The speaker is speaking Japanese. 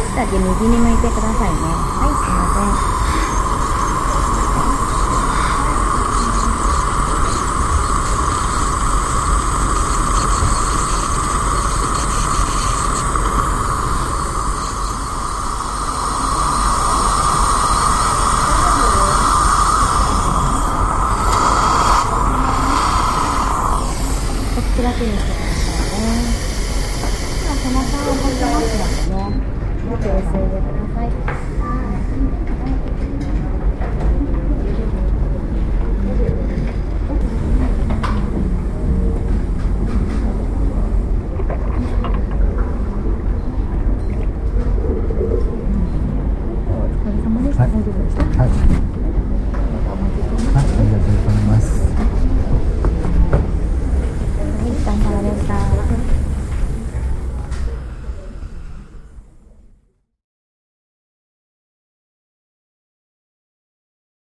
だけ右に向いてくださいね。はい、すいません。こっちだけにしてくださいね。背中を持ちますのでね、よく休んでください。